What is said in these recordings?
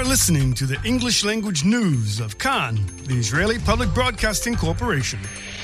are listening to the English language news of Kan, the Israeli Public Broadcasting Corporation.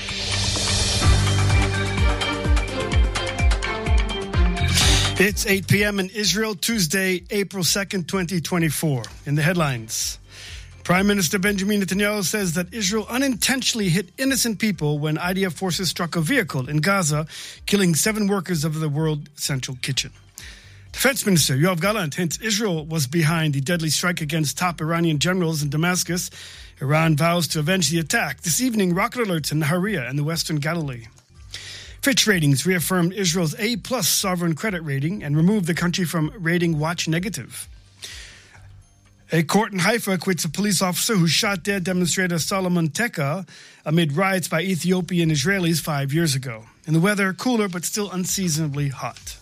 It's 8 p.m. in Israel, Tuesday, April 2nd, 2024. In the headlines, Prime Minister Benjamin Netanyahu says that Israel unintentionally hit innocent people when IDF forces struck a vehicle in Gaza, killing 7 workers of the World Central Kitchen. Defense Minister Yoav Gallant hints Israel was behind the deadly strike against top Iranian generals in Damascus. Iran vows to avenge the attack. This evening, rocket alerts in Nahariya and the Western Galilee. Fitch Ratings reaffirmed Israel's A+ sovereign credit rating and removed the country from rating watch negative. A court in Haifa acquits a police officer who shot dead demonstrator Solomon Teka amid riots by Ethiopian Israelis 5 years ago. In the weather, cooler but still unseasonably hot.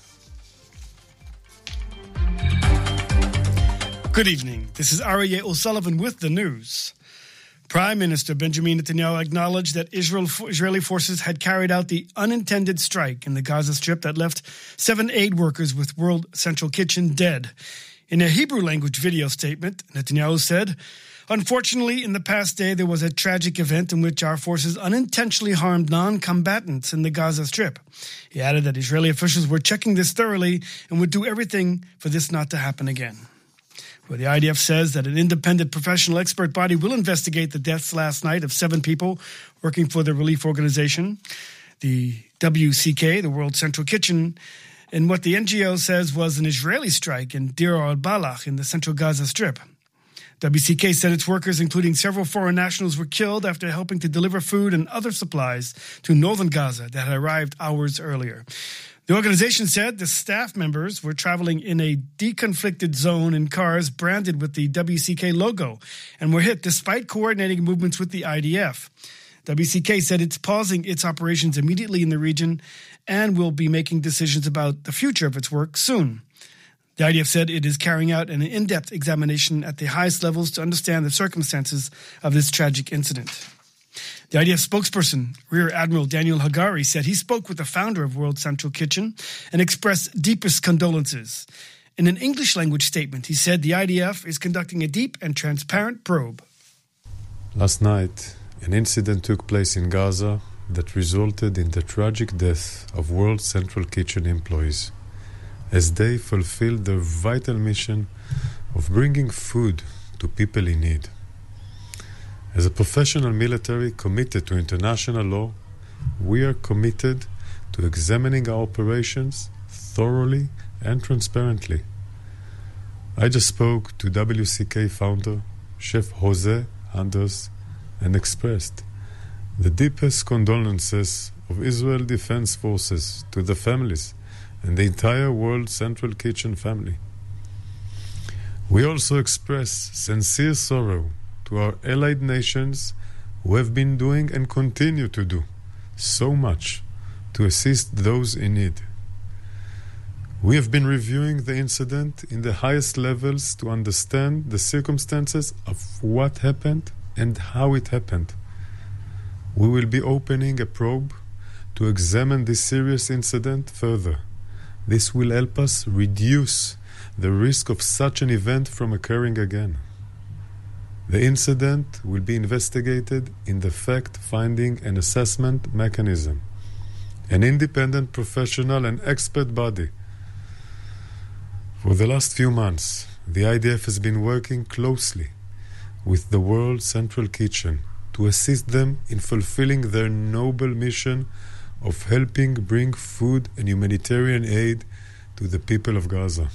Good evening. This is Aryeh O'Sullivan with the news. Prime Minister Benjamin Netanyahu acknowledged that Israeli forces had carried out the unintended strike in the Gaza Strip that left 7 aid workers with World Central Kitchen dead. In a Hebrew language video statement, Netanyahu said, "Unfortunately, in the past day, there was a tragic event in which our forces unintentionally harmed non-combatants in the Gaza Strip." He added that Israeli officials were checking this thoroughly and would do everything for this not to happen again. Well, the IDF says that an independent professional expert body will investigate the deaths last night of 7 people working for the relief organization, the WCK, the World Central Kitchen, and what the NGO says was an Israeli strike in Deir al-Balach in the central Gaza Strip. WCK said its workers, including several foreign nationals, were killed after helping to deliver food and other supplies to northern Gaza that had arrived hours earlier. The organization said the staff members were traveling in a deconflicted zone in cars branded with the WCK logo and were hit despite coordinating movements with the IDF. WCK said it's pausing its operations immediately in the region and will be making decisions about the future of its work soon. The IDF said it is carrying out an in-depth examination at the highest levels to understand the circumstances of this tragic incident. The IDF spokesperson, Rear Admiral Daniel Hagari, said he spoke with the founder of World Central Kitchen and expressed deepest condolences. In an English-language statement, he said the IDF is conducting a deep and transparent probe. Last night, an incident took place in Gaza that resulted in the tragic death of World Central Kitchen employees as they fulfilled their vital mission of bringing food to people in need. As a professional military committed to international law, we are committed to examining our operations thoroughly and transparently. I just spoke to WCK founder, Chef Jose Anders, and expressed the deepest condolences of Israel Defense Forces to the families and the entire World Central Kitchen family. We also express sincere sorrow to our allied nations who have been doing and continue to do so much to assist those in need. We have been reviewing the incident in the highest levels to understand the circumstances of what happened and how it happened. We will be opening a probe to examine this serious incident further. This will help us reduce the risk of such an event from occurring again. The incident will be investigated in the fact-finding and assessment mechanism, an independent professional and expert body. For the last few months, the IDF has been working closely with the World Central Kitchen to assist them in fulfilling their noble mission of helping bring food and humanitarian aid to the people of Gaza.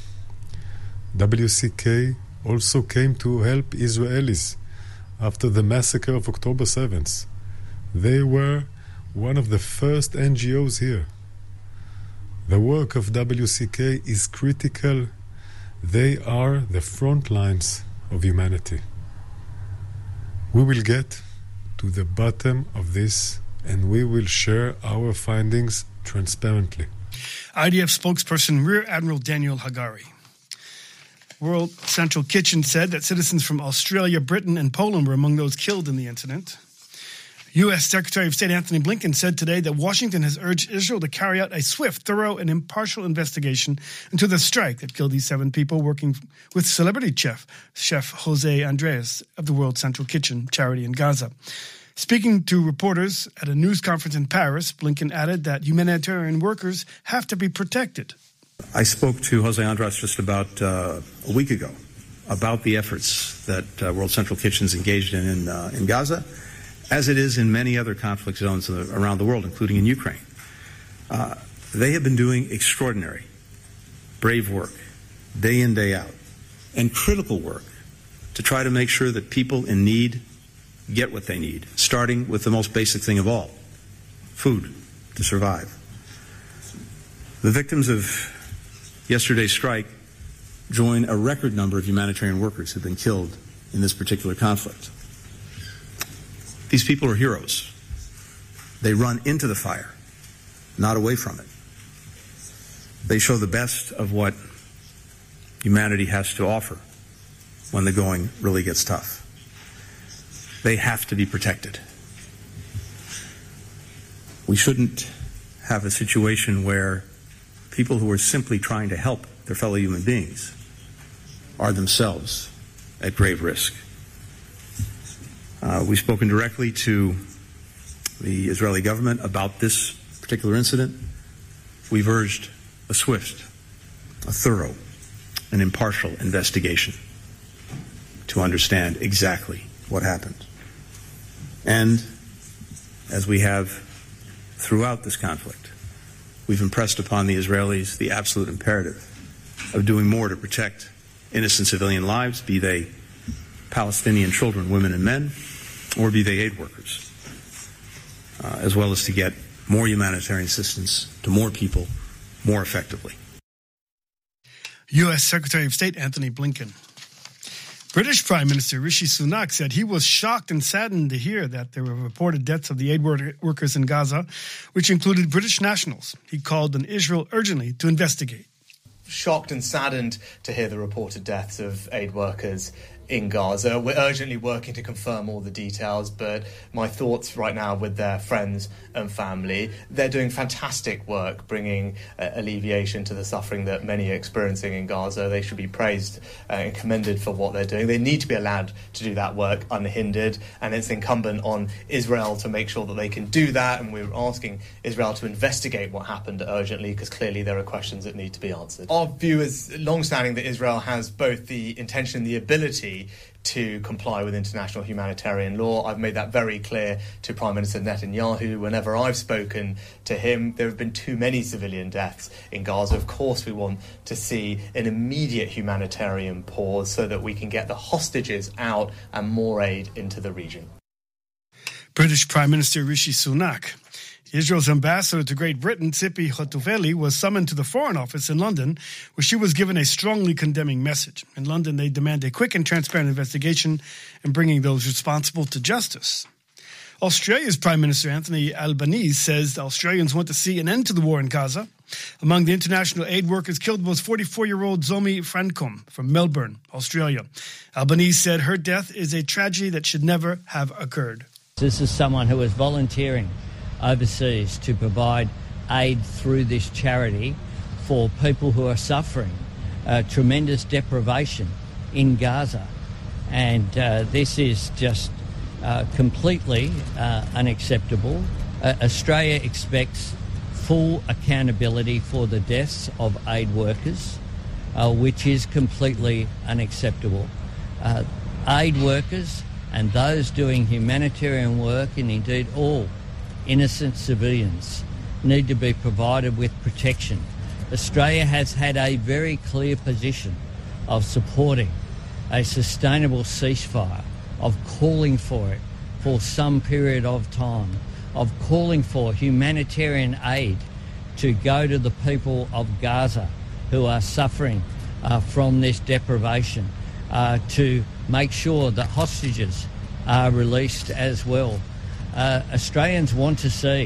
WCK also came to help Israelis after the massacre of October 7th. They were one of the first NGOs here. The work of WCK is critical. They are the front lines of humanity. We will get to the bottom of this and we will share our findings transparently. IDF spokesperson Rear Admiral Daniel Hagari. World Central Kitchen said that citizens from Australia, Britain, and Poland were among those killed in the incident. U.S. Secretary of State Antony Blinken said today that Washington has urged Israel to carry out a swift, thorough, and impartial investigation into the strike that killed these 7 people working with celebrity chef Jose Andres of the World Central Kitchen charity in Gaza. Speaking to reporters at a news conference in Paris, Blinken added that humanitarian workers have to be protected. I spoke to Jose Andres just about a week ago about the efforts that World Central Kitchen's engaged in Gaza, as it is in many other conflict zones around the world, including in Ukraine. They have been doing extraordinary, brave work, day in, day out, and critical work to try to make sure that people in need get what they need, starting with the most basic thing of all, food to survive. The victims of yesterday's strike join a record number of humanitarian workers who have been killed in this particular conflict. These people are heroes. They run into the fire, not away from it. They show the best of what humanity has to offer when the going really gets tough. They have to be protected. We shouldn't have a situation where people who are simply trying to help their fellow human beings are themselves at grave risk. We've spoken directly to the Israeli government about this particular incident. We've urged a swift, a thorough, and impartial investigation to understand exactly what happened. And, as we have throughout this conflict, we've impressed upon the Israelis the absolute imperative of doing more to protect innocent civilian lives, be they Palestinian children, women, and men, or be they aid workers, as well as to get more humanitarian assistance to more people more effectively. U.S. Secretary of State Antony Blinken. British Prime Minister Rishi Sunak said he was shocked and saddened to hear that there were reported deaths of the aid workers in Gaza, which included British nationals. He called on Israel urgently to investigate. Shocked and saddened to hear the reported deaths of aid workers in Gaza. We're urgently working to confirm all the details, but my thoughts right now with their friends and family. They're doing fantastic work, bringing alleviation to the suffering that many are experiencing in Gaza. They should be praised and commended for what they're doing. They need to be allowed to do that work unhindered, and it's incumbent on Israel to make sure that they can do that, and we're asking Israel to investigate what happened urgently, because clearly there are questions that need to be answered. Our view is long-standing that Israel has both the intention and the ability to comply with international humanitarian law. I've made that very clear to Prime Minister Netanyahu whenever I've spoken to him. There have been too many civilian deaths in Gaza. Of course, we want to see an immediate humanitarian pause so that we can get the hostages out and more aid into the region. British Prime Minister Rishi Sunak. Israel's ambassador to Great Britain, Tzipi Hotuveli, was summoned to the Foreign Office in London, where she was given a strongly condemning message. In London, they demand a quick and transparent investigation and bringing those responsible to justice. Australia's Prime Minister Anthony Albanese says the Australians want to see an end to the war in Gaza. Among the international aid workers killed was 44-year-old Zomi Francom from Melbourne, Australia. Albanese said her death is a tragedy that should never have occurred. This is someone who is volunteering overseas to provide aid through this charity for people who are suffering tremendous deprivation in Gaza. And this is just completely unacceptable. Australia expects full accountability for the deaths of aid workers, which is completely unacceptable. Aid workers and those doing humanitarian work, and indeed all innocent civilians, need to be provided with protection. Australia has had a very clear position of supporting a sustainable ceasefire, of calling for it for some period of time, of calling for humanitarian aid to go to the people of Gaza who are suffering from this deprivation, to make sure that hostages are released as well. Australians want to see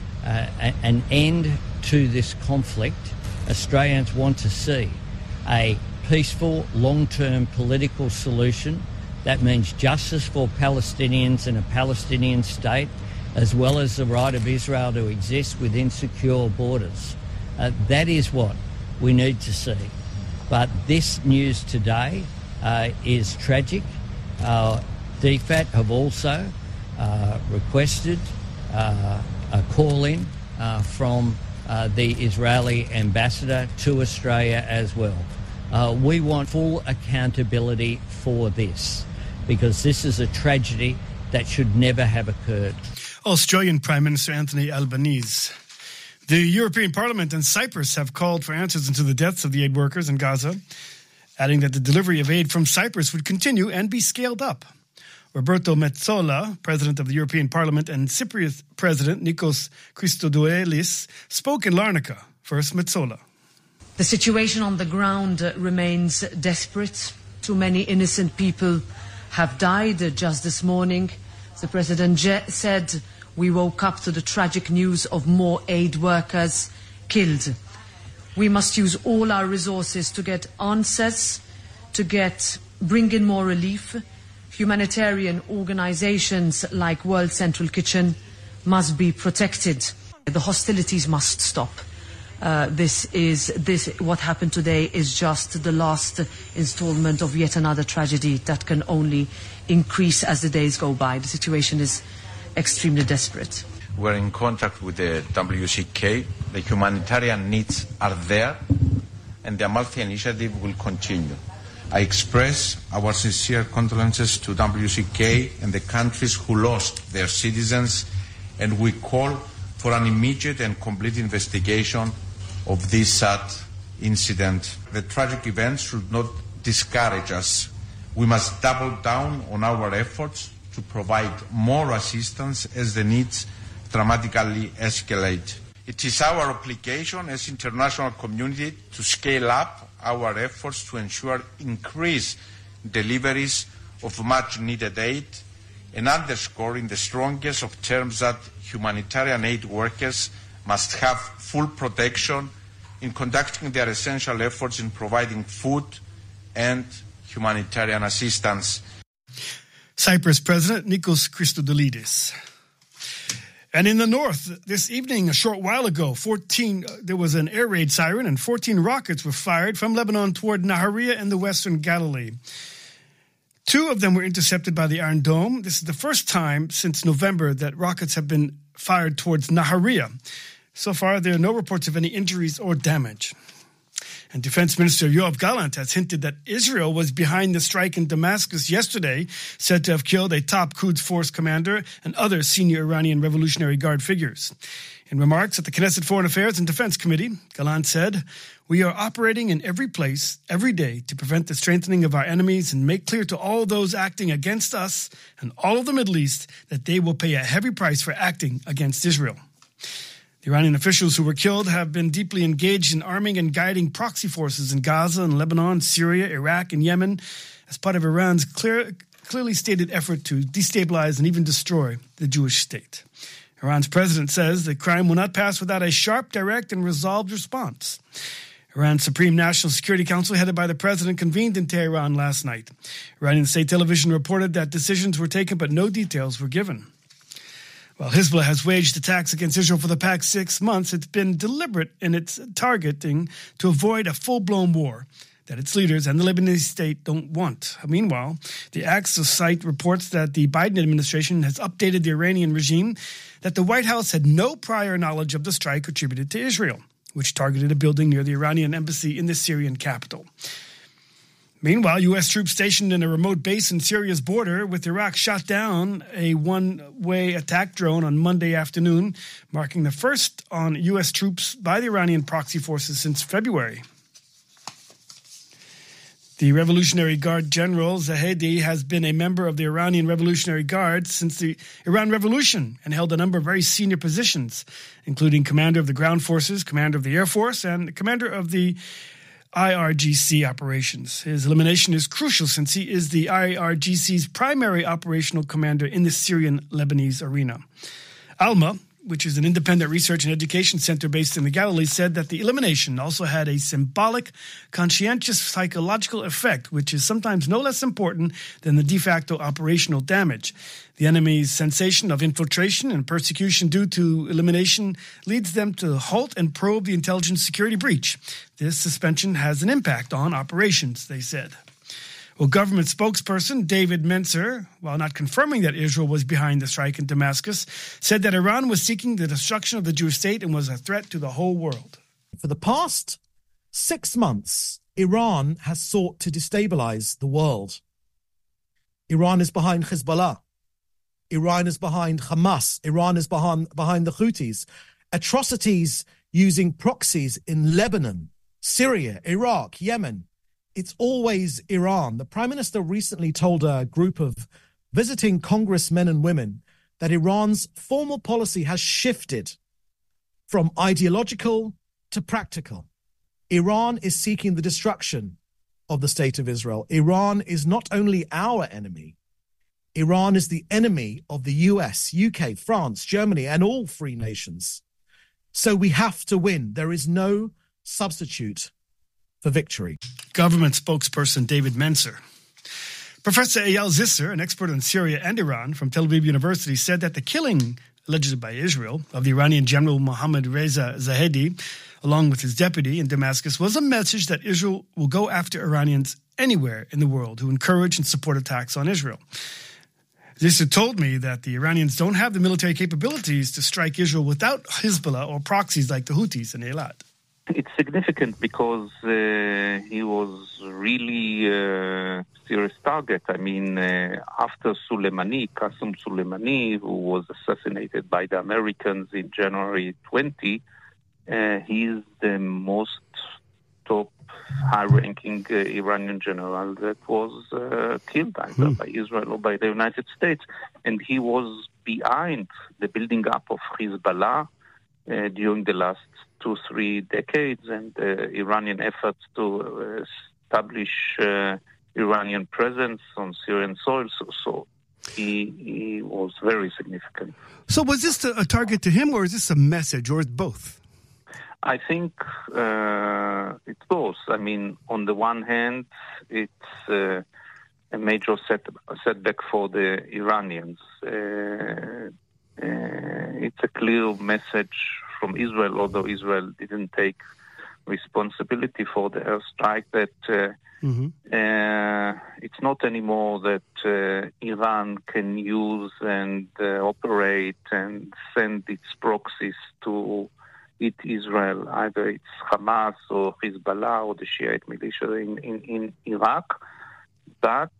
an end to this conflict. Australians want to see a peaceful, long-term political solution that means justice for Palestinians and a Palestinian state. as well as the right of Israel to exist within secure borders. That is what we need to see. But this news today is tragic. DFAT have also requested a call-in from the Israeli ambassador to Australia as well. We want full accountability for this, because this is a tragedy that should never have occurred. Australian Prime Minister Anthony Albanese. The European Parliament and Cyprus have called for answers into the deaths of the aid workers in Gaza, adding that the delivery of aid from Cyprus would continue and be scaled up. Roberto Metsola, President of the European Parliament, and Cypriot President Nikos Christodoulis spoke in Larnaca. First, Metsola. The situation on the ground remains desperate. Too many innocent people have died just this morning. The President said we woke up to the tragic news of more aid workers killed. We must use all our resources to get answers, bring in more relief. Humanitarian organizations like World Central Kitchen must be protected. The hostilities must stop. What happened today is just the last installment of yet another tragedy that can only increase as the days go by. The situation is extremely desperate. We're in contact with the WCK. The humanitarian needs are there, and the Amalfi initiative will continue. I express our sincere condolences to WCK and the countries who lost their citizens, and we call for an immediate and complete investigation of this sad incident. The tragic events should not discourage us. We must double down on our efforts to provide more assistance as the needs dramatically escalate. It is our obligation as international community to scale up our efforts to ensure increased deliveries of much-needed aid, and underscore in the strongest of terms that humanitarian aid workers must have full protection in conducting their essential efforts in providing food and humanitarian assistance. Cyprus President Nikos Christodoulis. And in the north, this evening, a short while ago, there was an air raid siren and 14 rockets were fired from Lebanon toward Nahariya in the western Galilee. 2 of them were intercepted by the Iron Dome. This is the first time since November that rockets have been fired towards Nahariya. So far, there are no reports of any injuries or damage. And Defense Minister Yoav Gallant has hinted that Israel was behind the strike in Damascus yesterday, said to have killed a top Quds Force commander and other senior Iranian Revolutionary Guard figures. In remarks at the Knesset Foreign Affairs and Defense Committee, Gallant said, "We are operating in every place, every day, to prevent the strengthening of our enemies and make clear to all those acting against us and all of the Middle East that they will pay a heavy price for acting against Israel." The Iranian officials who were killed have been deeply engaged in arming and guiding proxy forces in Gaza and Lebanon, Syria, Iraq, and Yemen as part of Iran's clearly stated effort to destabilize and even destroy the Jewish state. Iran's president says the crime will not pass without a sharp, direct, and resolved response. Iran's Supreme National Security Council, headed by the president, convened in Tehran last night. Iranian state television reported that decisions were taken, but no details were given. While Hezbollah has waged attacks against Israel for the past 6 months, it's been deliberate in its targeting to avoid a full-blown war that its leaders and the Lebanese state don't want. Meanwhile, the Axios site reports that the Biden administration has updated the Iranian regime that the White House had no prior knowledge of the strike attributed to Israel, which targeted a building near the Iranian embassy in the Syrian capital. Meanwhile, U.S. troops stationed in a remote base in Syria's border with Iraq shot down a one-way attack drone on Monday afternoon, marking the first on U.S. troops by the Iranian proxy forces since February. The Revolutionary Guard General Zahedi has been a member of the Iranian Revolutionary Guard since the Iran Revolution and held a number of very senior positions, including Commander of the Ground Forces, Commander of the Air Force, and Commander of the IRGC operations. His elimination is crucial since he is the IRGC's primary operational commander in the Syrian-Lebanese arena. Alma, which is an independent research and education center based in the Galilee, said that the elimination also had a symbolic, conscientious psychological effect, which is sometimes no less important than the de facto operational damage. The enemy's sensation of infiltration and persecution due to elimination leads them to halt and probe the intelligence security breach. This suspension has an impact on operations, they said. Well, government spokesperson David Mencer, while not confirming that Israel was behind the strike in Damascus, said that Iran was seeking the destruction of the Jewish state and was a threat to the whole world. For the past 6 months, Iran has sought to destabilize the world. Iran is behind Hezbollah. Iran is behind Hamas. Iran is behind the Houthis. Atrocities using proxies in Lebanon, Syria, Iraq, Yemen. It's always Iran. The Prime Minister recently told a group of visiting congressmen and women that Iran's formal policy has shifted from ideological to practical. Iran is seeking the destruction of the state of Israel. Iran is not only our enemy, Iran is the enemy of the US, UK, France, Germany, and all free nations. So we have to win. There is no substitute for victory. Government spokesperson David Mencer. Professor Eyal Zisser, an expert on Syria and Iran from Tel Aviv University, said that the killing, allegedly by Israel, of the Iranian general Mohammad Reza Zahedi, along with his deputy in Damascus, was a message that Israel will go after Iranians anywhere in the world who encourage and support attacks on Israel. Zisser told me that the Iranians don't have the military capabilities to strike Israel without Hezbollah or proxies like the Houthis in Eilat. It's significant because he was really a serious target. I mean, after Soleimani, Qasem Soleimani, who was assassinated by the Americans in January 20, he's the most top high-ranking Iranian general that was killed either by Israel or by the United States. And he was behind the building up of Hezbollah during the last 2-3 decades and Iranian efforts to establish Iranian presence on Syrian soil. So he was very significant. So was this a target to him, or is this a message, or is both? I think it's both. I mean, on the one hand, it's a major setback for the Iranians. It's a clear message from Israel, although Israel didn't take responsibility for the airstrike, that it's not anymore that Iran can use and operate and send its proxies to hit Israel. Either it's Hamas or Hezbollah or the Shiite militia in Iraq. But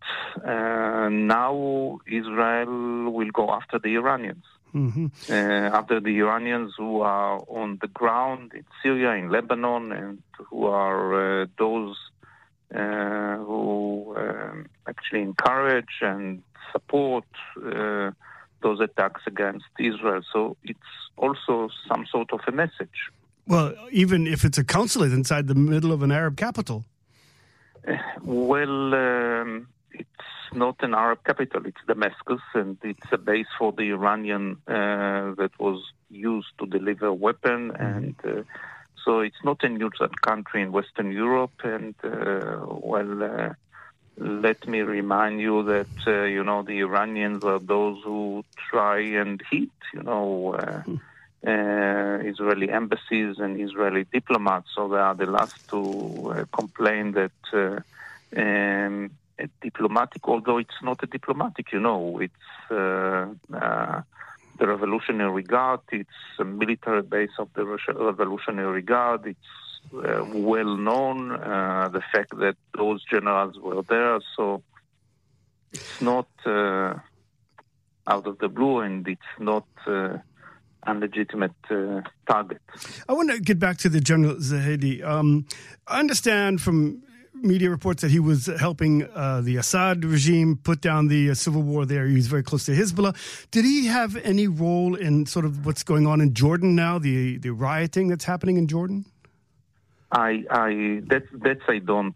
now Israel will go after the Iranians. After the Iranians who are on the ground in Syria, in Lebanon, and who are those who actually encourage and support those attacks against Israel. So it's also some sort of a message. Well, even if it's a consulate inside the middle of an Arab capital. It's not an Arab capital, it's Damascus, and it's a base for the Iranian that was used to deliver weapons, and so it's not a neutral country in Western Europe. And let me remind you that the Iranians are those who try and hit Israeli embassies and Israeli diplomats. So they are the last to complain that a diplomatic, although it's not a diplomatic, it's the Revolutionary Guard, it's a military base of the Revolutionary Guard. It's well known, the fact that those generals were there. So it's not out of the blue, and it's not unlegitimate target. I want to get back to the General Zahedi. I understand from media reports that he was helping the Assad regime put down the civil war there. He was very close to Hezbollah. Did he have any role in sort of what's going on in Jordan now, the rioting that's happening in Jordan? I don't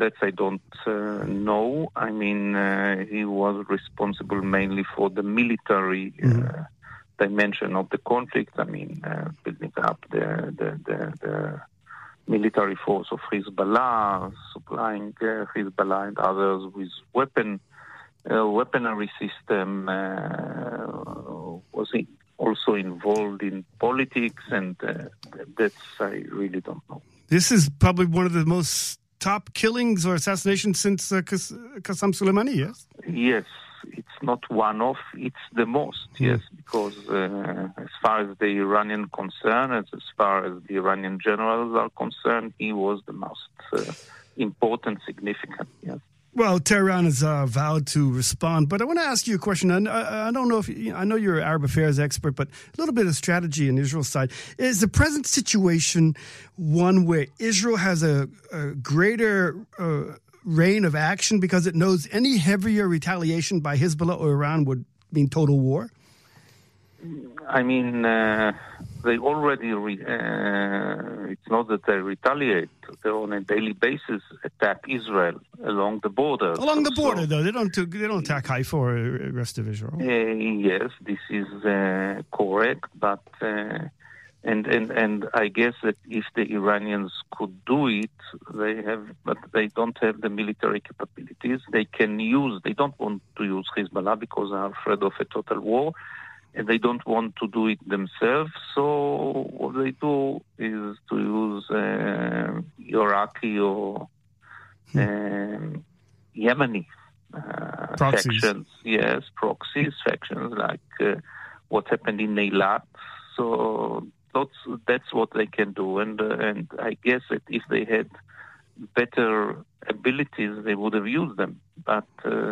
know. I mean, he was responsible mainly for the military dimension of the conflict. I mean, building up the military force of Hezbollah, supplying Hezbollah and others with weaponry system, was also involved in politics, and that's, I really don't know. This is probably one of the most top killings or assassinations since Qasem Soleimani, yes? Yes, it's not one-off, it's the most, yes, because as far as the Iranian concerned, as far as the Iranian generals are concerned, he was the most important, significant, yes. Well, Tehran has vowed to respond, but I want to ask you a question. I don't know I know you're an Arab affairs expert, but a little bit of strategy on Israel's side. Is the present situation one where Israel has a greater reign of action because it knows any heavier retaliation by Hezbollah or Iran would mean total war? I mean, they already, it's not that they retaliate. They on a daily basis attack Israel along the border. Along the border, though. They don't attack Haifa or the rest of Israel. Yes, this is correct, but and I guess that if the Iranians could do it, but they don't have the military capabilities. They don't want to use Hezbollah because they are afraid of a total war. And they don't want to do it themselves, so what they do is to use Iraqi or Yemeni factions. Yes, proxies, factions like what happened in Eilat. So that's what they can do, and I guess that if they had better abilities, they would have used them. But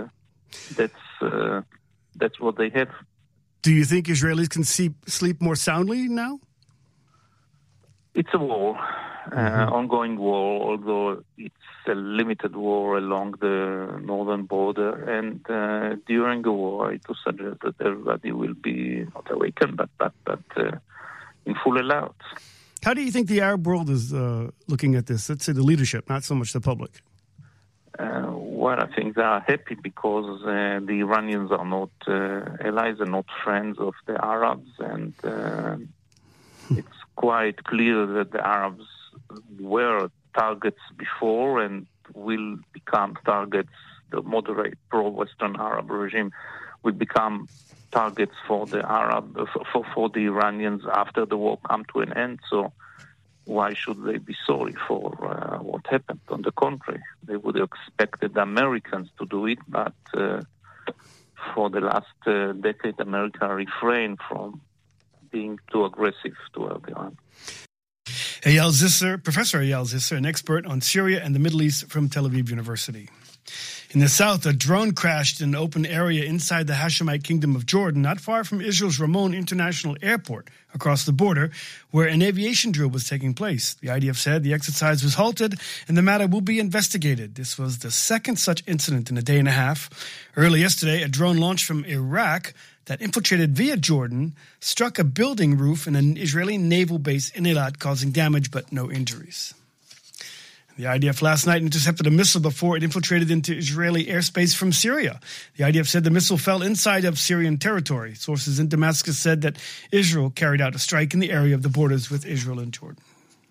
that's what they have. Do you think Israelis can sleep more soundly now? It's a war, ongoing war, although it's a limited war along the northern border. And during the war, I do suggest that everybody will be not awakened, but in full alert. How do you think the Arab world is looking at this? Let's say the leadership, not so much the public. Well, I think they are happy because the Iranians are not allies and not friends of the Arabs, and it's quite clear that the Arabs were targets before and will become targets. The moderate pro-Western Arab regime will become targets for the for the Iranians after the war come to an end. So why should they be sorry for what happened? On the contrary, they would have expected the Americans to do it, but for the last decade, America refrained from being too aggressive toward Iran. Professor Eyal Zisser, an expert on Syria and the Middle East from Tel Aviv University. In the south, a drone crashed in an open area inside the Hashemite Kingdom of Jordan, not far from Israel's Ramon International Airport, across the border, where an aviation drill was taking place. The IDF said the exercise was halted and the matter will be investigated. This was the second such incident in a day and a half. Early yesterday, a drone launched from Iraq that infiltrated via Jordan struck a building roof in an Israeli naval base in Eilat, causing damage but no injuries. The IDF last night intercepted a missile before it infiltrated into Israeli airspace from Syria. The IDF said the missile fell inside of Syrian territory. Sources in Damascus said that Israel carried out a strike in the area of the borders with Israel and Jordan.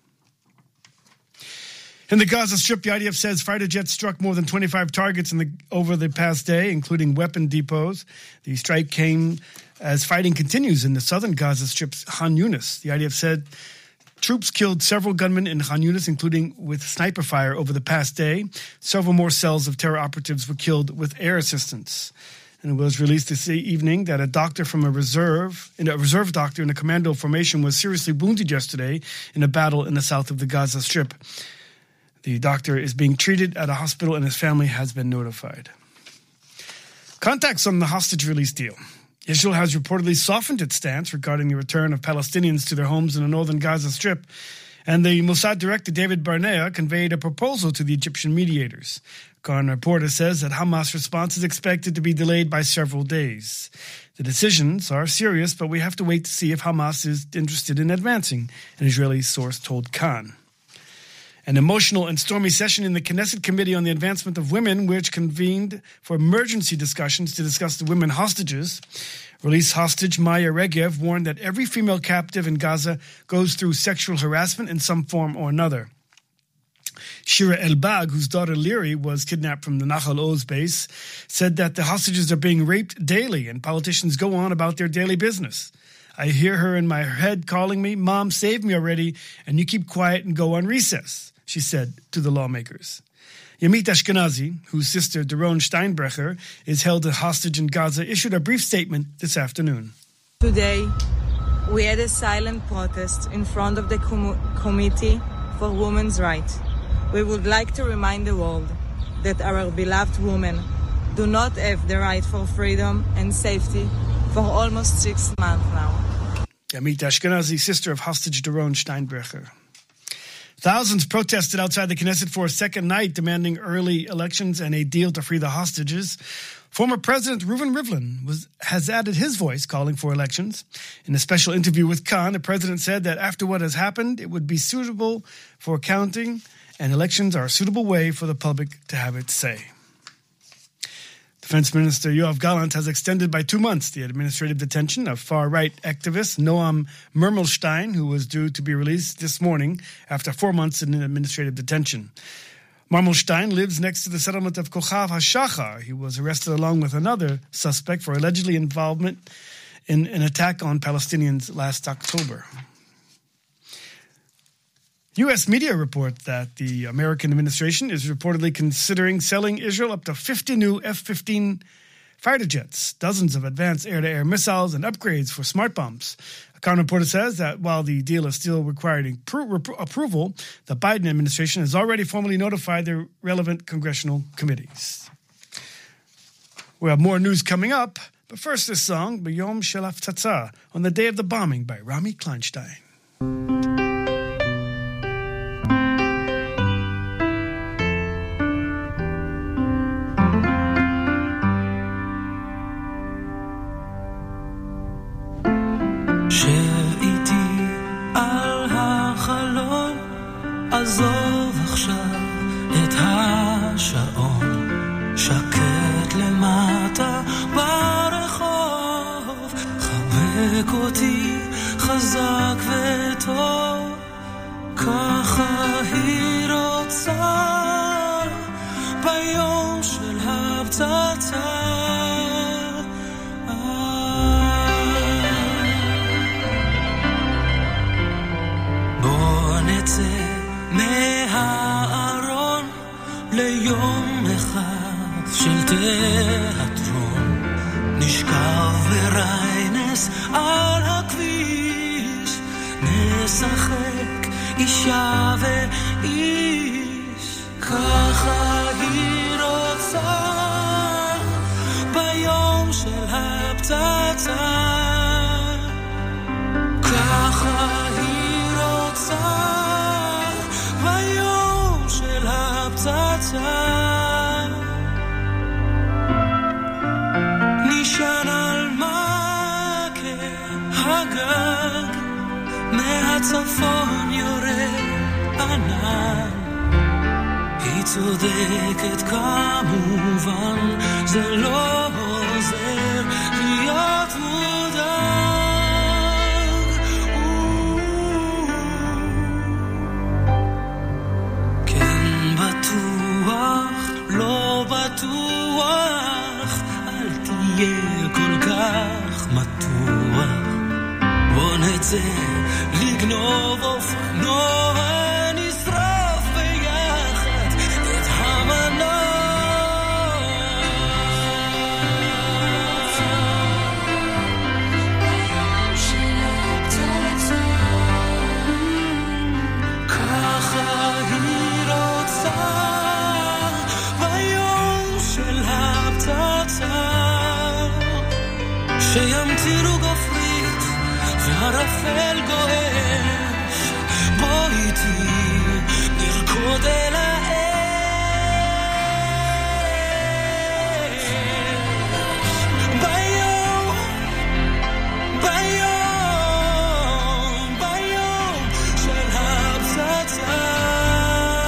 In the Gaza Strip, the IDF says fighter jets struck more than 25 targets over the past day, including weapon depots. The strike came as fighting continues in the southern Gaza Strip's Khan Yunis. The IDF said troops killed several gunmen in Khan Yunis, including with sniper fire over the past day. Several more cells of terror operatives were killed with air assistance. And it was released this evening that a doctor from a reserve doctor in a commando formation was seriously wounded yesterday in a battle in the south of the Gaza Strip. The doctor is being treated at a hospital and his family has been notified. Contacts on the hostage release deal. Israel has reportedly softened its stance regarding the return of Palestinians to their homes in the northern Gaza Strip, and the Mossad director David Barnea conveyed a proposal to the Egyptian mediators. Khan reporter says that Hamas' response is expected to be delayed by several days. The decisions are serious, but we have to wait to see if Hamas is interested in advancing, an Israeli source told Khan. An emotional and stormy session in the Knesset Committee on the Advancement of Women, which convened for emergency discussions to discuss the women hostages. Released hostage Maya Regev warned that every female captive in Gaza goes through sexual harassment in some form or another. Shira Elbag, whose daughter Liri was kidnapped from the Nahal Oz base, said that the hostages are being raped daily and politicians go on about their daily business. I hear her in my head calling me, "Mom, save me already," and you keep quiet and go on recess, she said to the lawmakers. Yamit Ashkenazi, whose sister Doron Steinbrecher is held hostage in Gaza, issued a brief statement this afternoon. Today, we had a silent protest in front of the Committee for Women's Rights. We would like to remind the world that our beloved women do not have the right for freedom and safety for almost 6 months now. Yamit Ashkenazi, sister of hostage Doron Steinbrecher. Thousands protested outside the Knesset for a second night, demanding early elections and a deal to free the hostages. Former President Reuven Rivlin has added his voice calling for elections. In a special interview with Khan, the president said that after what has happened, it would be suitable for counting, and elections are a suitable way for the public to have its say. Defense Minister Yoav Gallant has extended by 2 months the administrative detention of far-right activist Noam Mermelstein, who was due to be released this morning after 4 months in administrative detention. Mermelstein lives next to the settlement of Kochav HaShachar. He was arrested along with another suspect for allegedly involvement in an attack on Palestinians last October. U.S. media report that the American administration is reportedly considering selling Israel up to 50 new F-15 fighter jets, dozens of advanced air-to-air missiles, and upgrades for smart bombs. A Khan reporter says that while the deal is still requiring approval, the Biden administration has already formally notified the relevant congressional committees. We have more news coming up, but first this song, B'Yom Shel Haftatza, on the day of the bombing by Rami Kleinstein. עזוב עכשיו את השעון, שקט למטה ברחוב, חבק אותי חזק וטוב, ככה היא רוצה ביום של הפצצה. בוא נצא מהארון ליום אחד של תיאטרון, נשכב בריינס על הכביש, נשחק אישה ואיש, ככה היא רוצה ביום של הפצצה, ככה היא רוצה נשען על מקל הגג, מהצפון יורד ענן, היא צודקת כמובן, זה לא עוזר להיות מודאג. לא בטוח, אל תהיה כל כך מתוח, בוא נצא לגנוב אופנוע, נשרוף ביחד את המנוע. ככה היא רוצה שימטירו גופרית והרפל גואש, בוא איתי נרקוד אל האש, ביום, ביום, ביום של הפצצה.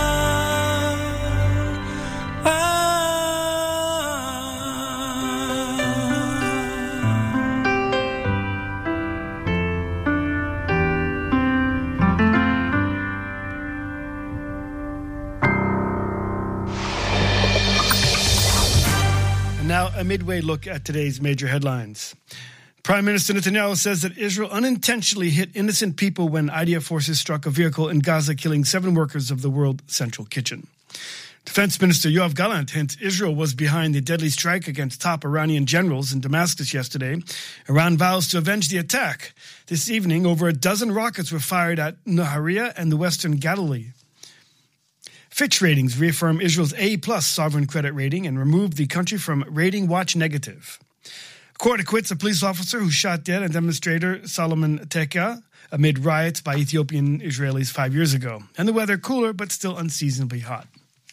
Now, a midway look at today's major headlines. Prime Minister Netanyahu says that Israel unintentionally hit innocent people when IDF forces struck a vehicle in Gaza, killing 7 workers of the World Central Kitchen. Defense Minister Yoav Gallant hints Israel was behind the deadly strike against top Iranian generals in Damascus yesterday. Iran vows to avenge the attack. This evening, over a dozen rockets were fired at Nahariya and the Western Galilee. Fitch Ratings reaffirm Israel's A-plus sovereign credit rating and removed the country from Rating Watch Negative. Court acquits a police officer who shot dead a demonstrator, Solomon Teka, amid riots by Ethiopian Israelis 5 years ago. And the weather cooler, but still unseasonably hot.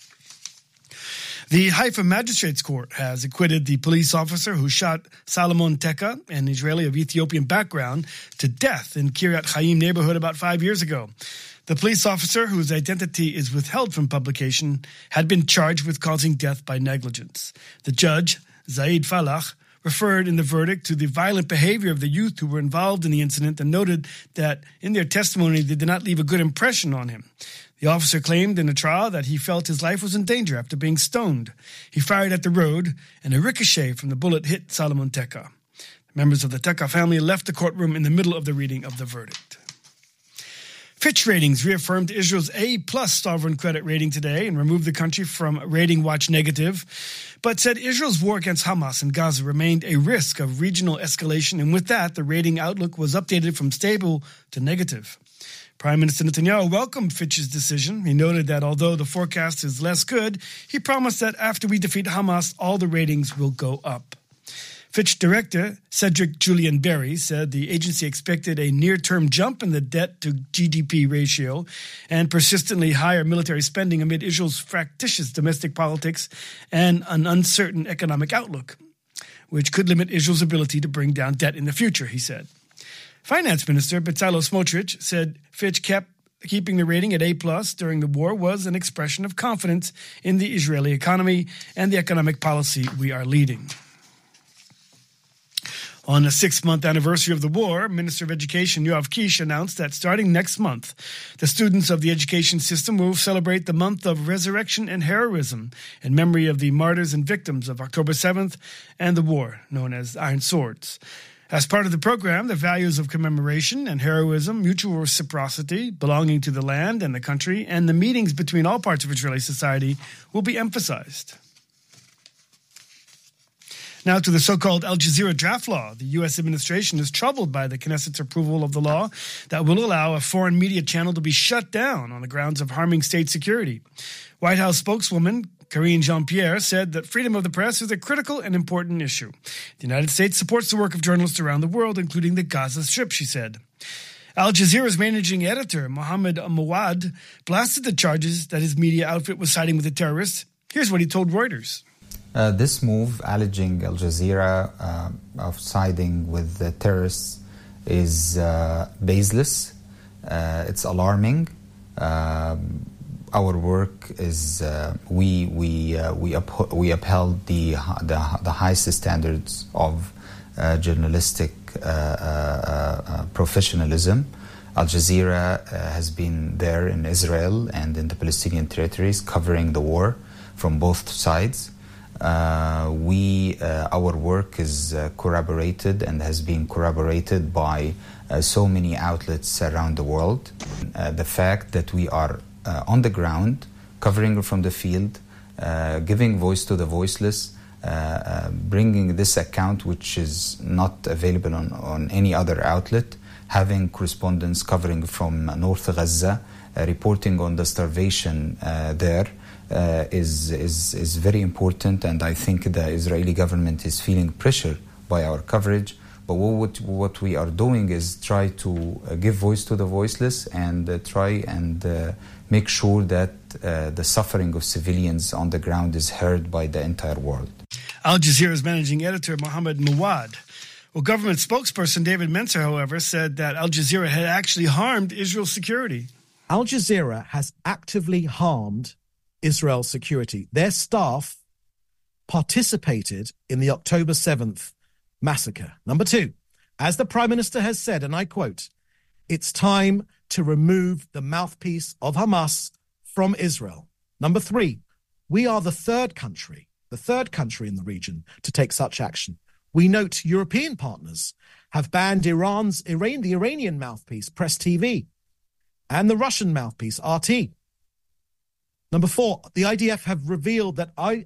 The Haifa Magistrates Court has acquitted the police officer who shot Solomon Teka, an Israeli of Ethiopian background, to death in Kiryat Chaim neighborhood about 5 years ago. The police officer, whose identity is withheld from publication, had been charged with causing death by negligence. The judge, Zaid Falach, referred in the verdict to the violent behavior of the youth who were involved in the incident and noted that in their testimony they did not leave a good impression on him. The officer claimed in the trial that he felt his life was in danger after being stoned. He fired at the road, and a ricochet from the bullet hit Solomon Teka. Members of the Teka family left the courtroom in the middle of the reading of the verdict. Fitch Ratings reaffirmed Israel's A-plus sovereign credit rating today and removed the country from Rating Watch Negative, but said Israel's war against Hamas in Gaza remained a risk of regional escalation, and with that, the rating outlook was updated from stable to negative. Prime Minister Netanyahu welcomed Fitch's decision. He noted that although the forecast is less good, he promised that after we defeat Hamas, all the ratings will go up. Fitch Director Cedric Julian Berry said the agency expected a near-term jump in the debt-to-GDP ratio and persistently higher military spending amid Israel's fractious domestic politics and an uncertain economic outlook, which could limit Israel's ability to bring down debt in the future, he said. Finance Minister Bezalel Smotrich said Fitch keeping the rating at A-plus during the war was an expression of confidence in the Israeli economy and the economic policy we are leading. On the 6th-month anniversary of the war, Minister of Education Yoav Kish announced that starting next month, the students of the education system will celebrate the month of resurrection and heroism in memory of the martyrs and victims of October 7th and the war, known as Iron Swords. As part of the program, the values of commemoration and heroism, mutual reciprocity, belonging to the land and the country, and the meetings between all parts of Israeli society will be emphasized. Now to the so-called Al Jazeera draft law. The U.S. administration is troubled by the Knesset's approval of the law that will allow a foreign media channel to be shut down on the grounds of harming state security. White House spokeswoman Karine Jean-Pierre said that freedom of the press is a critical and important issue. The United States supports the work of journalists around the world, including the Gaza Strip, she said. Al Jazeera's managing editor, Mohammed Mawad, blasted the charges that his media outfit was siding with the terrorists. Here's what he told Reuters. This move, alleging Al Jazeera of siding with the terrorists, is baseless. It's alarming. Our work is we upheld the highest standards of journalistic professionalism. Al Jazeera has been there in Israel and in the Palestinian territories, covering the war from both sides. Our work is corroborated and has been corroborated by so many outlets around the world. The fact that we are on the ground, covering from the field, giving voice to the voiceless, bringing this account which is not available on any other outlet, having correspondents covering from North Gaza, reporting on the starvation there, is very important, and I think the Israeli government is feeling pressure by our coverage. But what we are doing is try to give voice to the voiceless and try and make sure that the suffering of civilians on the ground is heard by the entire world. Al Jazeera's managing editor, Mohammed Mawad. Well, government spokesperson David Mencer, however, said that Al Jazeera had actually harmed Israel's security. Al Jazeera has actively harmed Israel's security. Their staff participated in the October 7th massacre. Number 2, as the Prime Minister has said, and I quote, "It's time to remove the mouthpiece of Hamas from Israel." Number 3, we are the third country the third country in the region to take such action. We note European partners have banned the Iranian mouthpiece, Press TV, and the Russian mouthpiece, RT. Number 4, the IDF have revealed that Al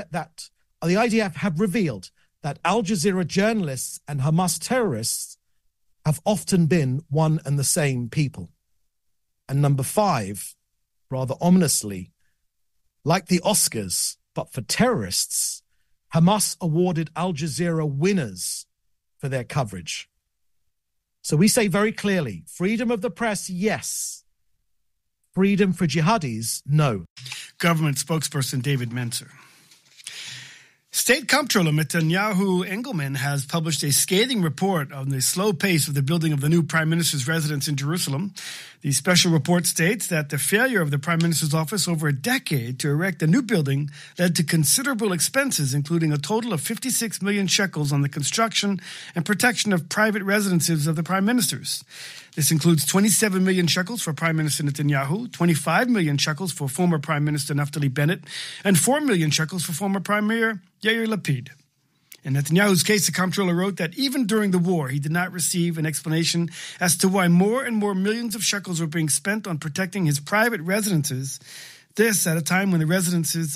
Jazeera journalists and Hamas terrorists have often been one and the same people. And number 5, rather ominously, like the Oscars, but for terrorists, Hamas awarded Al Jazeera winners for their coverage. So we say very clearly, freedom of the press, yes. Freedom for jihadis, no. Government spokesperson David Mencer. State Comptroller Netanyahu Engelman has published a scathing report on the slow pace of the building of the new Prime Minister's residence in Jerusalem. The special report states that the failure of the Prime Minister's office over a decade to erect a new building led to considerable expenses, including a total of 56 million shekels on the construction and protection of private residences of the Prime Ministers. This includes 27 million shekels for Prime Minister Netanyahu, 25 million shekels for former Prime Minister Naftali Bennett, and 4 million shekels for former Premier Yair Lapid. In Netanyahu's case, the comptroller wrote that even during the war, he did not receive an explanation as to why more and more millions of shekels were being spent on protecting his private residences. This at a time when the residences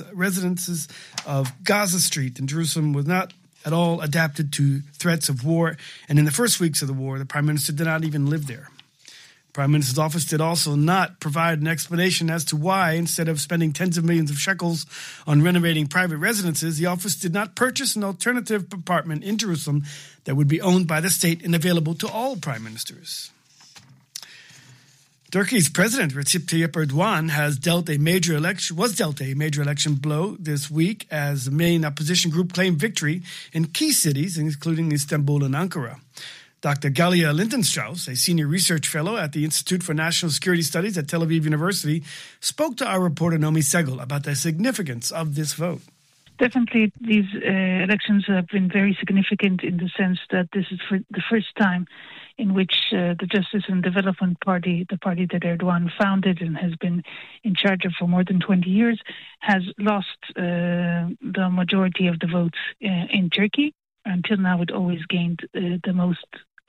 of Gaza Street in Jerusalem was not at all adapted to threats of war. And in the first weeks of the war, the Prime Minister did not even live there. The Prime Minister's office did also not provide an explanation as to why, instead of spending tens of millions of shekels on renovating private residences, the office did not purchase an alternative apartment in Jerusalem that would be owned by the state and available to all prime ministers. Turkey's President Recep Tayyip Erdogan was dealt a major election blow this week as the main opposition group claimed victory in key cities, including Istanbul and Ankara. Dr. Galia Lindenstrauss, a senior research fellow at the Institute for National Security Studies at Tel Aviv University, spoke to our reporter Nomi Segel about the significance of this vote. Definitely, these elections have been very significant in the sense that this is for the first time in which the Justice and Development Party, the party that Erdogan founded and has been in charge of for more than 20 years, has lost the majority of the votes in Turkey. Until now, it always gained the most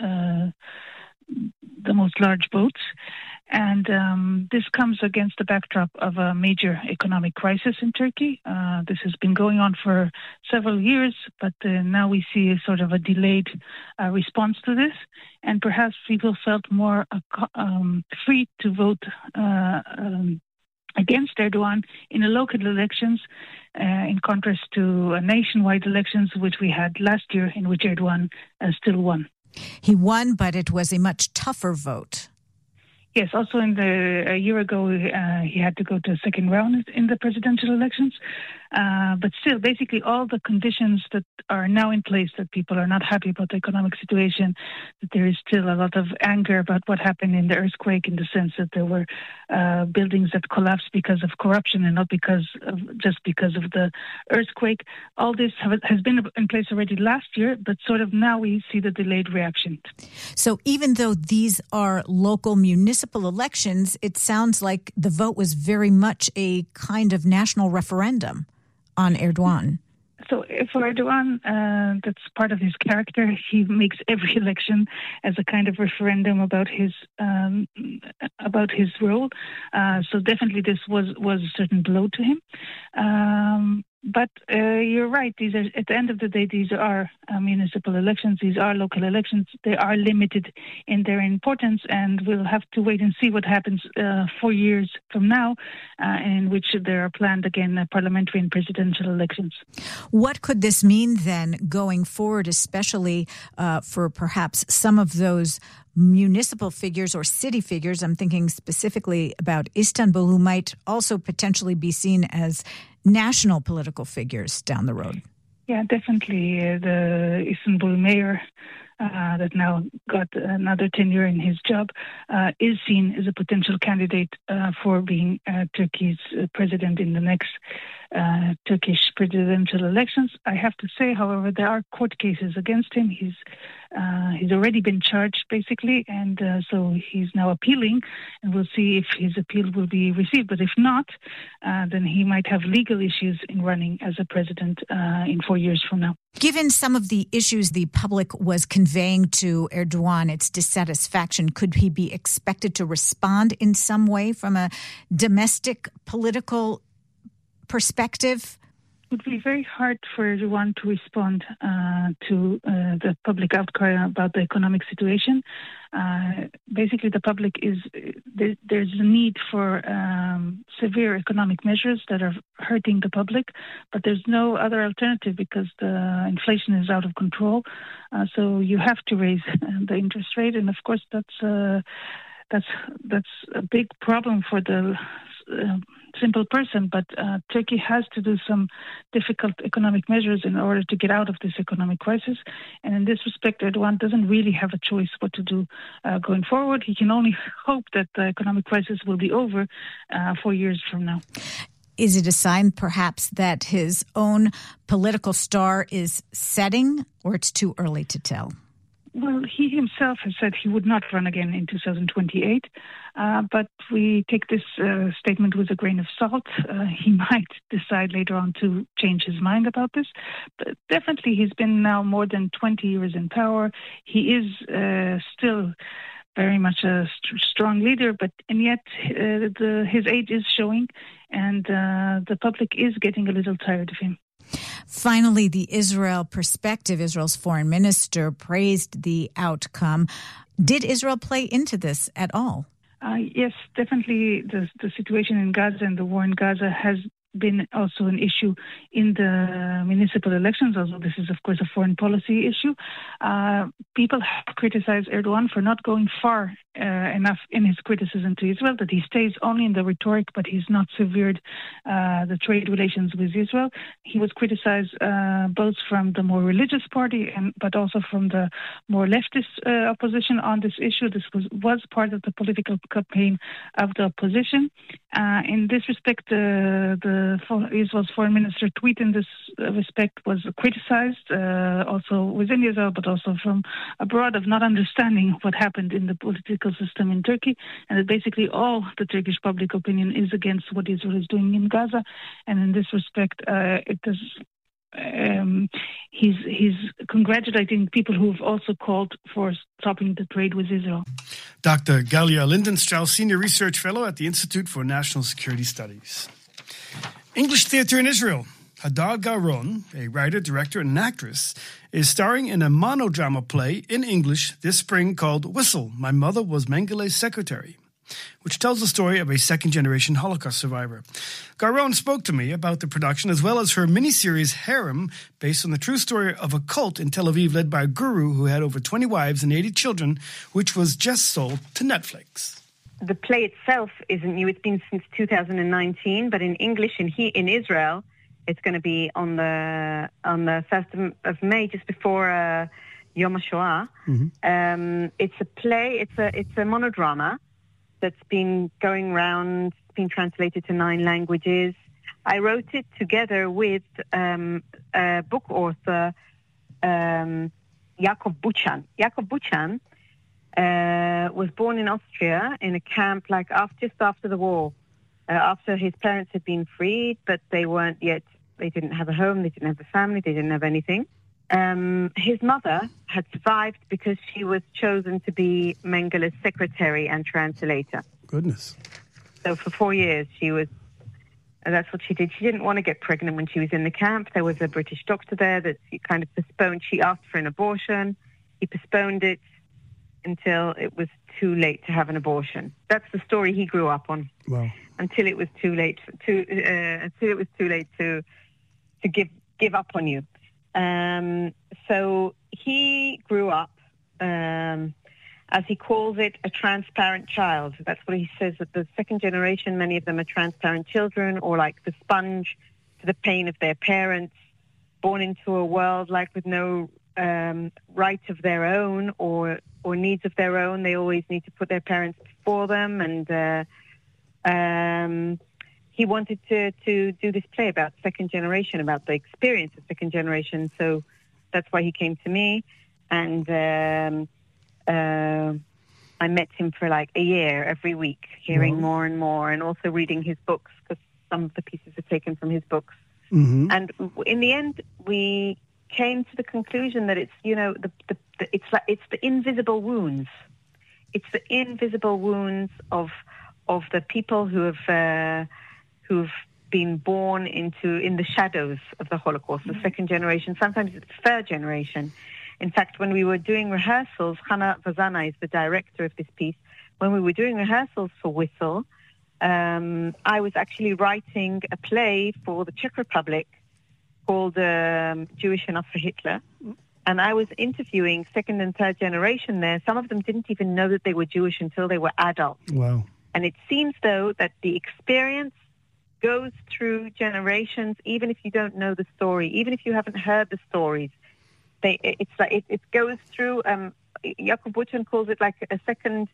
large votes. And this comes against the backdrop of a major economic crisis in Turkey. This has been going on for several years, but now we see a sort of a delayed response to this. And perhaps people felt more free to vote against Erdogan in the local elections, in contrast to nationwide elections, which we had last year, in which Erdogan still won. He won, but it was a much tougher vote. Yes, also a year ago, he had to go to a second round in the presidential elections. But still, basically all the conditions that are now in place, that people are not happy about the economic situation, that there is still a lot of anger about what happened in the earthquake, in the sense that there were buildings that collapsed because of corruption and not just because of the earthquake. All this has been in place already last year, but sort of now we see the delayed reaction. So even though these are local municipal elections, it sounds like the vote was very much a kind of national referendum on Erdogan. So for Erdogan, that's part of his character. He makes every election as a kind of referendum about his role. So definitely this was a certain blow to him. But you're right. These are, at the end of the day, these are municipal elections. These are local elections. They are limited in their importance, and we'll have to wait and see what happens 4 years from now, in which there are planned again parliamentary and presidential elections. What could this mean then going forward, especially for perhaps some of those municipal figures or city figures? I'm thinking specifically about Istanbul, who might also potentially be seen as national political figures down the road. Yeah, definitely. The Istanbul mayor that now got another tenure in his job is seen as a potential candidate for being Turkey's president in the next Turkish presidential elections. I have to say, however, there are court cases against him. He's He's already been charged, basically, and so he's now appealing, and we'll see if his appeal will be received. But if not, then he might have legal issues in running as a president in 4 years from now. Given some of the issues the public was conveying to Erdogan, its dissatisfaction, could he be expected to respond in some way from a domestic political perspective? It would be very hard for Erdogan to respond to the public outcry about the economic situation. Basically, the public there's a need for severe economic measures that are hurting the public, but there's no other alternative because the inflation is out of control. So you have to raise the interest rate, and of course that's a big problem for the simple person, but Turkey has to do some difficult economic measures in order to get out of this economic crisis. And in this respect, Erdogan doesn't really have a choice what to do going forward. He can only hope that the economic crisis will be over 4 years from now. Is it a sign, perhaps, that his own political star is setting, or it's too early to tell? Well, he himself has said he would not run again in 2028, but we take this statement with a grain of salt. He might decide later on to change his mind about this. But definitely, he's been now more than 20 years in power. He is still very much a strong leader, and yet his age is showing, and the public is getting a little tired of him. Finally, the Israel perspective. Israel's foreign minister praised the outcome. Did Israel play into this at all? Yes, definitely. The situation in Gaza and the war in Gaza has been also an issue in the municipal elections, although this is, of course, a foreign policy issue. People have criticized Erdogan for not going far enough in his criticism to Israel, that he stays only in the rhetoric, but he's not severed the trade relations with Israel. He was criticized both from the more religious party but also from the more leftist opposition on this issue. This was part of the political campaign of the opposition. In this respect, Israel's foreign minister tweet in this respect was criticized also within Israel, but also from abroad, of not understanding what happened in the political system in Turkey, and that basically all the Turkish public opinion is against what Israel is doing in Gaza. And in this respect, he's congratulating people who've also called for stopping the trade with Israel. Dr. Galia Lindenstrauss, Senior Research Fellow at the Institute for National Security Studies. English theater in Israel. Hadar Garon, a writer, director, and actress, is starring in a monodrama play in English this spring called Whistle, My Mother Was Mengele's Secretary, which tells the story of a second-generation Holocaust survivor. Garon spoke to me about the production as well as her miniseries Harem, based on the true story of a cult in Tel Aviv led by a guru who had over 20 wives and 80 children, which was just sold to Netflix. The play itself isn't new. It's been since 2019, but in English in Israel, it's going to be on the 1st of May, just before Yom HaShoah. Mm-hmm. It's a play. It's a monodrama that's been going around, been translated to 9 languages. I wrote it together with a book author, Yaakov Buchan. Yaakov Buchan was born in Austria in a camp just after the war, after his parents had been freed, but they didn't have a home, they didn't have a family, they didn't have anything. His mother had survived because she was chosen to be Mengele's secretary and translator. Goodness. So for 4 years that's what she did. She didn't want to get pregnant when she was in the camp. There was a British doctor there that she kind of postponed. She asked for an abortion. He postponed it until it was too late to have an abortion. That's the story he grew up on. Wow. Until it was too late to give up on you. So he grew up, as he calls it, a transparent child. That's what he says, that the second generation, many of them are transparent children, or like the sponge to the pain of their parents, born into a world with no right of their own or needs of their own. They always need to put their parents before them, and he wanted to do this play about second generation, about the experience of second generation. So that's why he came to me. And I met him for like a year every week, hearing more and more, and also reading his books, because some of the pieces are taken from his books. Mm-hmm. And in the end, we came to the conclusion that it's, it's the invisible wounds. It's the invisible wounds of the people who've been born in the shadows of the Holocaust, the second generation, sometimes it's third generation. In fact, when we were doing rehearsals, Hannah Vazana is the director of this piece. When we were doing rehearsals for Whistle, I was actually writing a play for the Czech Republic called Jewish Enough for Hitler. And I was interviewing second and third generation there. Some of them didn't even know that they were Jewish until they were adults. Wow. And it seems, though, that the experience goes through generations, even if you don't know the story, even if you haven't heard the stories. It goes through, Jakob Buchen calls it like a second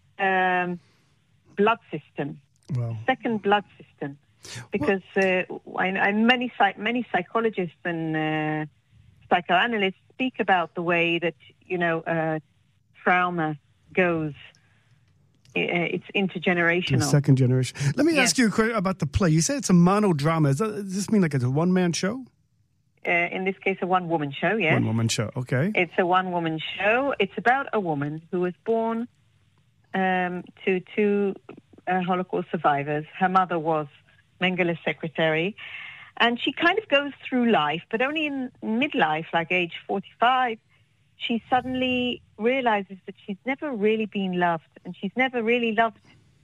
blood system. Wow. Second blood system. Because many psychologists and psychoanalysts speak about the way that, trauma goes. It's intergenerational. The second generation. Let me ask you a question about the play. You said it's a monodrama. Does this mean like it's a one-man show? In this case, a one-woman show, yes. One-woman show, okay. It's a one-woman show. It's about a woman who was born to two Holocaust survivors. Her mother was Mengele's secretary. And she kind of goes through life, but only in midlife, like age 45, she suddenly realizes that she's never really been loved, and she's never really loved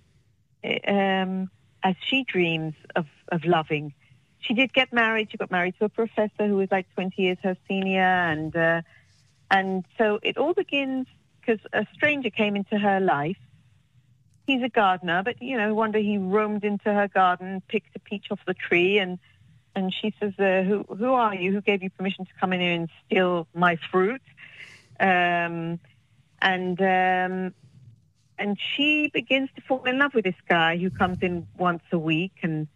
as she dreams of loving. She did get married. She got married to a professor who was like 20 years her senior, and so it all begins because a stranger came into her life. He's a gardener, but one day he roamed into her garden, picked a peach off the tree, and she says, "Who are you? Who gave you permission to come in here and steal my fruit?" And she begins to fall in love with this guy who comes in once a week, and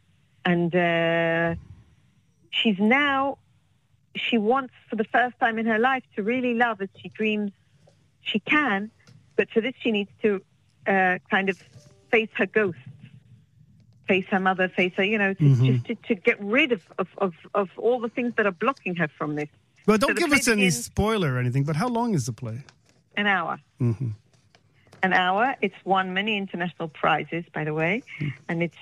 she wants for the first time in her life to really love as she dreams she can, but for this she needs to kind of face her ghosts, face her mother, face her, to get rid of all the things that are blocking her from this. Well, don't give us any spoiler or anything, but how long is the play? An hour. Mm-hmm. An hour. It's won many international prizes, by the way. And it's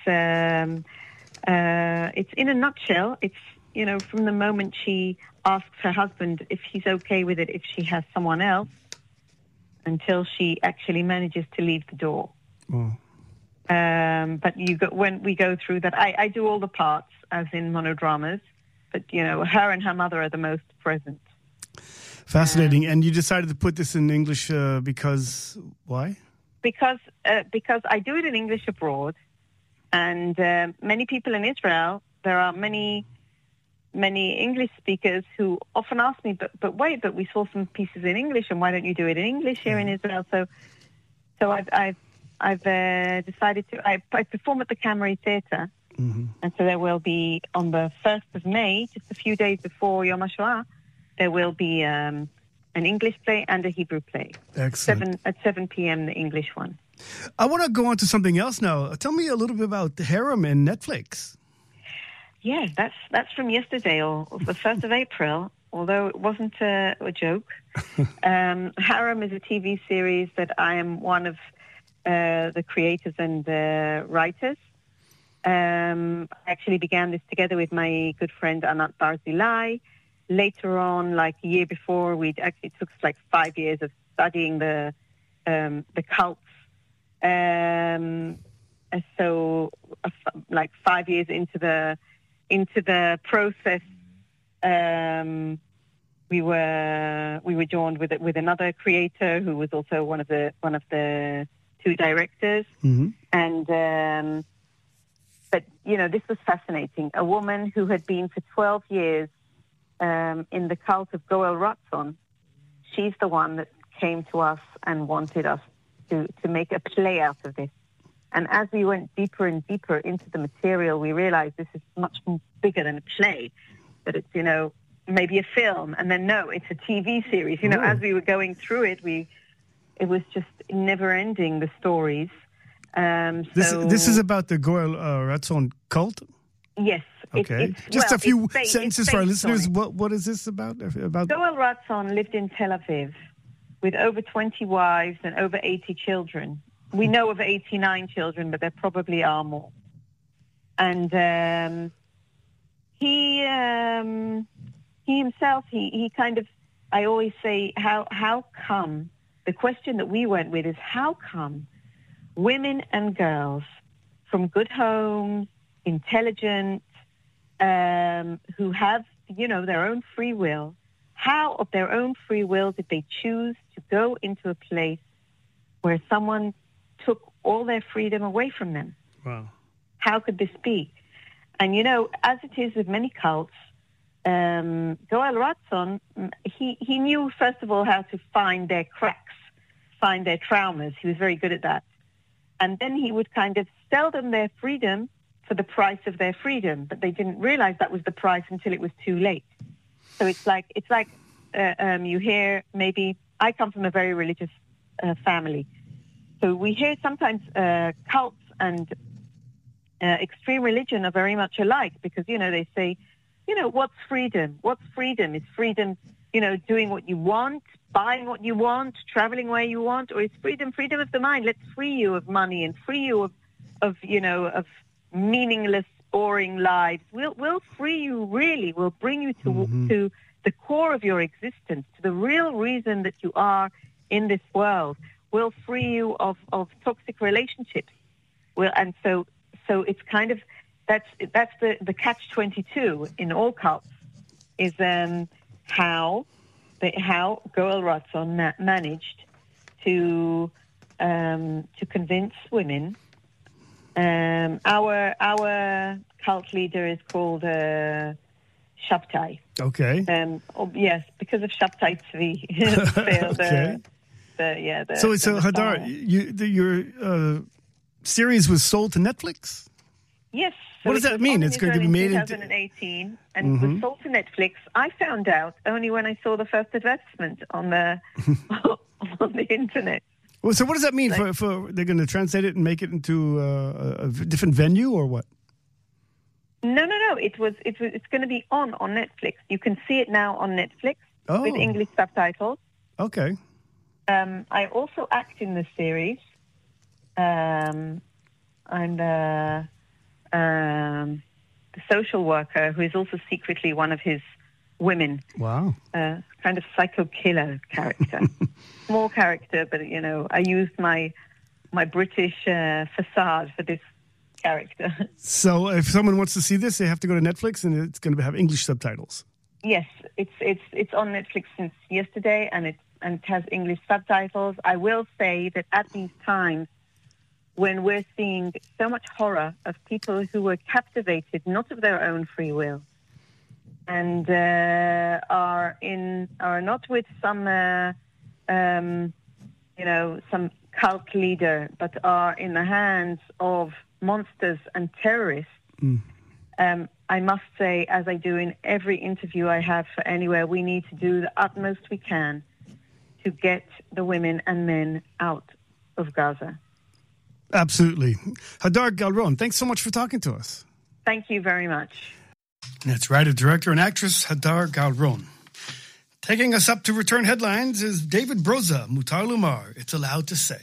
in a nutshell, it's, from the moment she asks her husband if he's okay with it, if she has someone else, until she actually manages to leave the door. Oh. But when we go through that, I do all the parts, as in monodramas, but, her and her mother are the most present. Fascinating. And you decided to put this in English because, why? Because I do it in English abroad, and many people in Israel, there are many English speakers who often ask me, but wait, but we saw some pieces in English, and why don't you do it in English here in Israel? So I've decided to. I perform at the Camry Theatre, and so there will be on the 1st of May, just a few days before Yom HaShoah, there will be an English play and a Hebrew play. Excellent. At 7 p.m. the English one. I want to go on to something else now. Tell me a little bit about Harem and Netflix. Yeah, that's from yesterday, or the 1st of April, although it wasn't a joke. Harem is a TV series that I am one of the creators and writers. I actually began this together with my good friend Anat Barzilai. Later on, like a year before, it took us like 5 years of studying the cults. So, like 5 years into the process, we were joined with another creator who was also one of the two directors, and but this was fascinating. A woman who had been for 12 years in the cult of Goel Ratzon, she's the one that came to us and wanted us to make a play out of this. And as we went deeper and deeper into the material, we realized this is much bigger than a play, that it's, maybe a film, and then no, it's a TV series. You know, as we were going through it, it was just never ending, the stories. This is about the Goel Ratzon cult? Yes. Okay. Just a few sentences for our listeners. What is this about? Goel Ratzon lived in Tel Aviv with over 20 wives and over 80 children. We know of 89 children, but there probably are more. And he himself, he kind of, I always say, how come, the question that we went with is, how come women and girls from good homes, intelligent, who have, their own free will, how of their own free will did they choose to go into a place where someone took all their freedom away from them? Wow. How could this be? And, as it is with many cults, Goel Ratzon, he knew, first of all, how to find their cracks, find their traumas. He was very good at that. And then he would kind of sell them their freedom for the price of their freedom, but they didn't realize that was the price until it was too late. So it's like you hear, maybe, I come from a very religious family. So we hear sometimes cults and extreme religion are very much alike because, they say, what's freedom? What's freedom? Is freedom, doing what you want, buying what you want, traveling where you want, or is freedom of the mind? Let's free you of money and free you of meaningless, boring lives. We'll free you, really. We'll bring you to the core of your existence, to the real reason that you are in this world. We'll free you of toxic relationships. And so it's kind of, that's the catch-22 in all cults, is how Goel Ratzon managed to convince women. Our cult leader is called Shabtai. Okay. Yes, because of Shabtai Tzvi. Okay. So Hadar, your series was sold to Netflix? Yes. What does that mean? It's going to be made in 2018 and was sold to Netflix. I found out only when I saw the first advertisement on the on the internet. Well, so what does that mean for they're going to translate it and make it into a different venue or what? No. It's going to be on Netflix. You can see it now on Netflix with English subtitles. Okay. I also act in the series. I'm the social worker who is also secretly one of his women. Wow. Kind of psycho killer character. Small character, but, I used my British facade for this character. So if someone wants to see this, they have to go to Netflix and it's going to have English subtitles. Yes, it's on Netflix since yesterday and it has English subtitles. I will say that at these times, when we're seeing so much horror of people who were captivated, not of their own free will, and are not with some some cult leader, but are in the hands of monsters and terrorists. I must say, as I do in every interview I have for anywhere, we need to do the utmost we can to get the women and men out of Gaza. Absolutely. Hadar Galron, thanks so much for talking to us. Thank you very much. That's writer, director, and actress Hadar Galron. Taking us up to return headlines is David Broza, Mutar Lumar, It's Allowed to Say.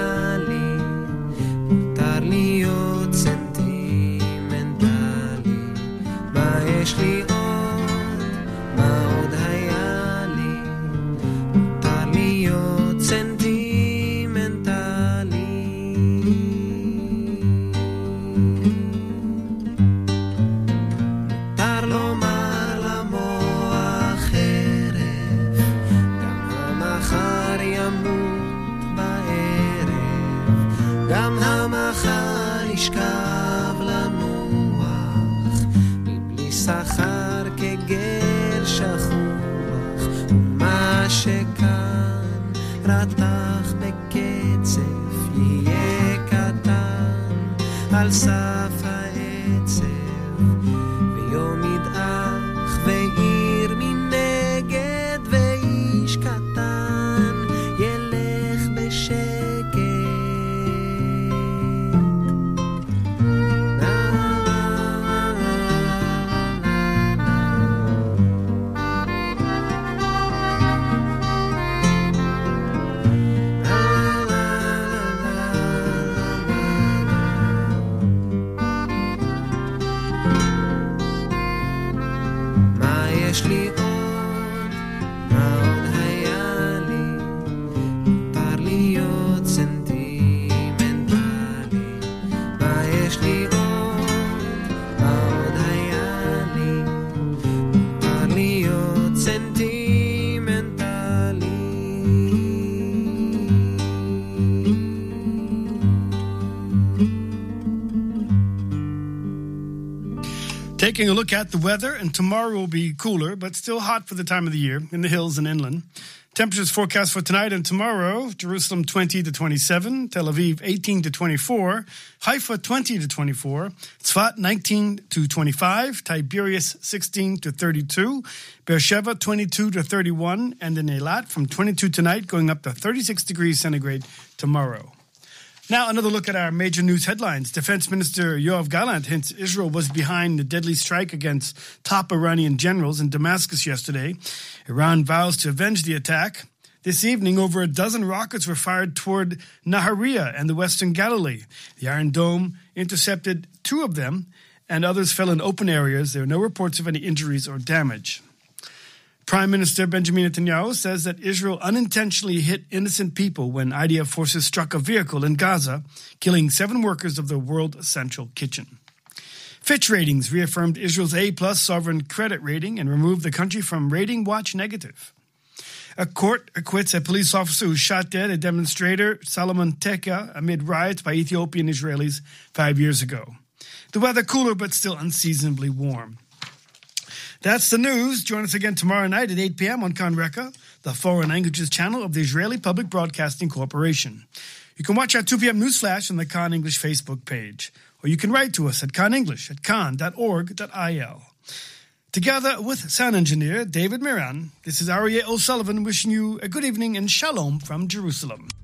מותר להיות סנטימנטלי מותר לומר למוח חרב, גם המחר ימות בערב, גם המחר ישכב לנוח, מבלי שכר כגר שכוח, ומה שכאן רתח בקצף יהיה קטן על סף העצב, ויום ידעך ועיר מנגד, ואיש קטן ילך בשקט. מה יש לי עוד? מה עוד היה לי? מותר להיות סנטימנטלי. מה יש לי עוד? מה עוד היה לי? מותר להיות סנטימנטלי. Taking a look at the weather, and tomorrow will be cooler, but still hot for the time of the year in the hills and inland. Temperatures forecast for tonight and tomorrow: Jerusalem 20 to 27, Tel Aviv 18 to 24, Haifa 20 to 24, Tzfat 19 to 25, Tiberias 16 to 32, Beersheba 22 to 31, and in Eilat from 22 tonight going up to 36 degrees centigrade tomorrow. Now, another look at our major news headlines. Defense Minister Yoav Gallant hints Israel was behind the deadly strike against top Iranian generals in Damascus yesterday. Iran vows to avenge the attack. This evening, over a dozen rockets were fired toward Nahariya and the Western Galilee. The Iron Dome intercepted 2 of them, and others fell in open areas. There are no reports of any injuries or damage. Prime Minister Benjamin Netanyahu says that Israel unintentionally hit innocent people when IDF forces struck a vehicle in Gaza, killing 7 workers of the World Central Kitchen. Fitch Ratings reaffirmed Israel's A-plus sovereign credit rating and removed the country from Rating Watch Negative. A court acquits a police officer who shot dead a demonstrator, Salomon Teka, amid riots by Ethiopian Israelis 5 years ago. The weather cooler but still unseasonably warm. That's the news. Join us again tomorrow night at 8 p.m. on Kan Reka, the foreign languages channel of the Israeli Public Broadcasting Corporation. You can watch our 2 p.m. news flash on the Kan English Facebook page, or you can write to us at kan.org.il. Together with sound engineer David Miran, this is Aryeh O'Sullivan wishing you a good evening and shalom from Jerusalem.